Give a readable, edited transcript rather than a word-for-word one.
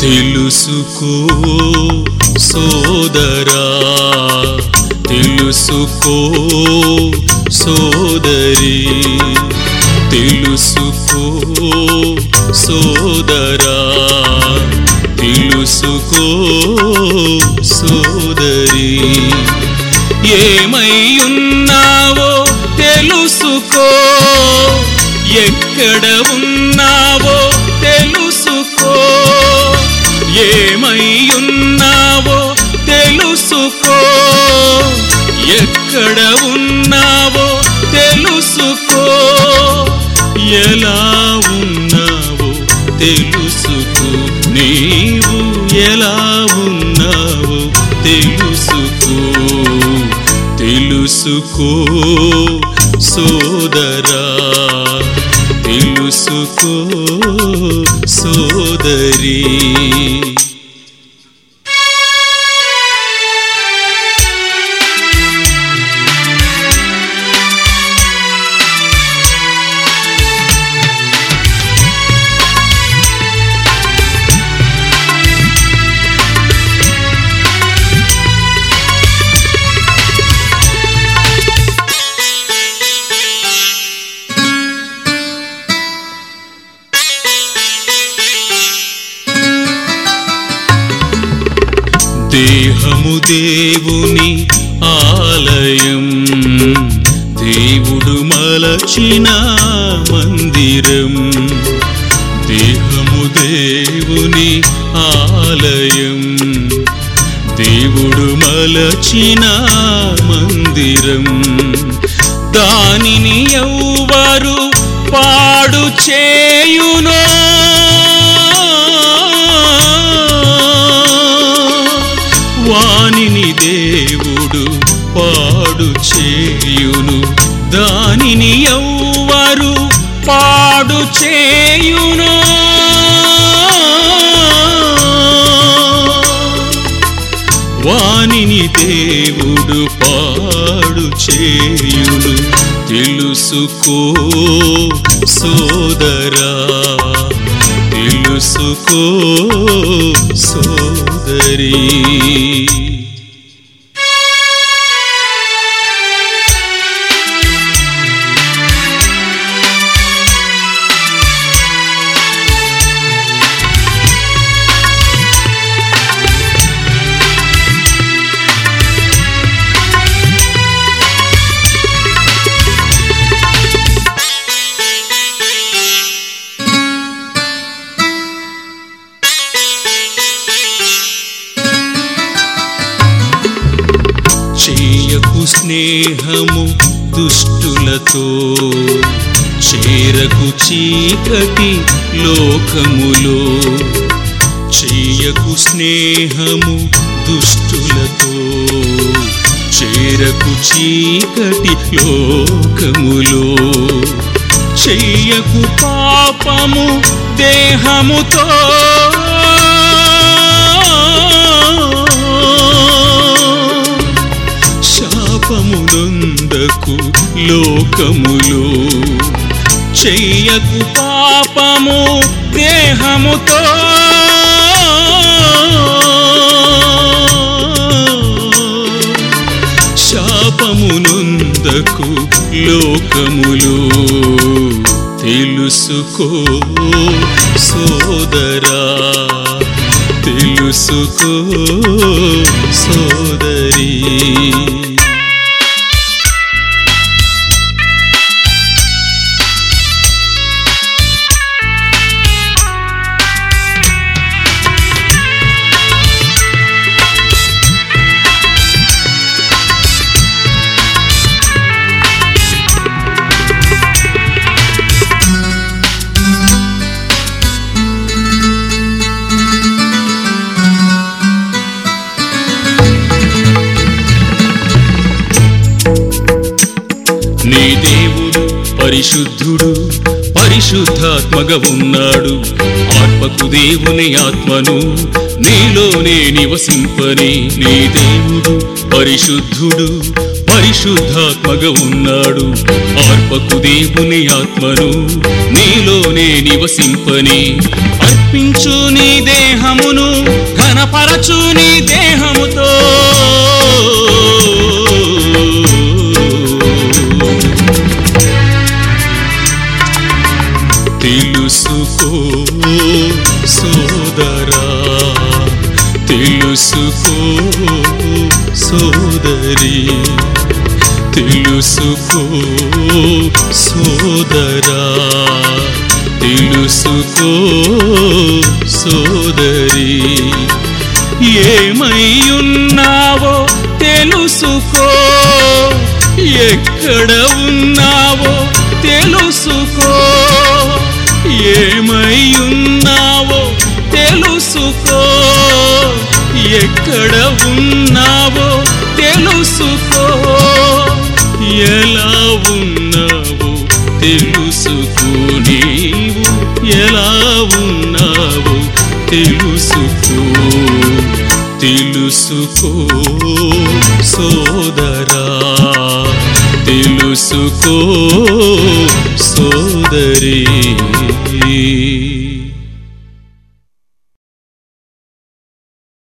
తెలుసుకో సోదరా, తెలుసుకో సోదరి, తెలుసుకో సోదరా, తెలుసుకో సోదరి. ఏమై ఉన్నావో తెలుసుకో, ఎక్కడ ఉన్నావో తెలుసుకో, ఏమై ఉన్నావో తెలుసుకో, ఎక్కడ ఉన్నావో తెలుసుకో, ఎలా ఉన్నావో తెలుసుకో, నీవు ఎలా ఉన్నావో తెలుసుకో. తెలుసుకో సోదరా, తెలుసుకో సోదరి. దేహము దేవుని ఆలయం, దేవుడు మలచిన మందిరం. దేహము దేవుని ఆలయం, దేవుడు మలచిన మందిరం. దానిని ఎవ్వరు పాడు చేయునో, వానిని దేవుడు పాడు చేయును. దానిని ఎవ్వరు పాడు చేయును, వానిని దేవుడు పాడు చేయును. తెలుసుకో సోదరా, తెలుసుకో సోదరి. చేయకు స్నేహము దుష్టులతో, చేరకు చీకటి లోకములో. చేయకు స్నేహము దుష్టులతో, చేరకు చీకటి లోకములో. చెయ్యకు పాపము దేహముతో, శాపమునందకు లోకములో. చెయ్యకు పాపము దేహముతో, శాపమునందకు లోకములో. తెలుసుకో సోదరా, తెలుసుకో సోదరి. నీ దేవుడు పరిశుద్ధుడు, పరిశుద్ధాత్మగా ఉన్నాడు. ఆత్మకు దేవుని ఆత్మను నీలోనే నివసింపని. నీ దేవుడు పరిశుద్ధుడు, పరిశుద్ధాత్మగా ఉన్నాడు. ఆర్పకు దేవుని ఆత్మను నీలోనే నివసింపని. అర్పించు నీ దేహమును, ఘనపరచు నీ దేహముతో. తెలుసుకో సోదరా, తెలుసుకో సోదరి, తెలుసుకో సోదరా, తెలుసుకో సోదరి. ఏమై ఉన్నావో తెలుసుకో, ఎక్కడ ఉన్నావో తెలుసుకో. ఏమై ఉన్నావో తెలుసుకో, ఎక్కడ ఉన్నావో తెలుసుకో. ఎలా ఉన్నావో తెలుసుకో, నీవు ఎలా ఉన్నావో తెలుసుకో. తెలుసుకో సోదరా, తెలుసుకో సోదరి.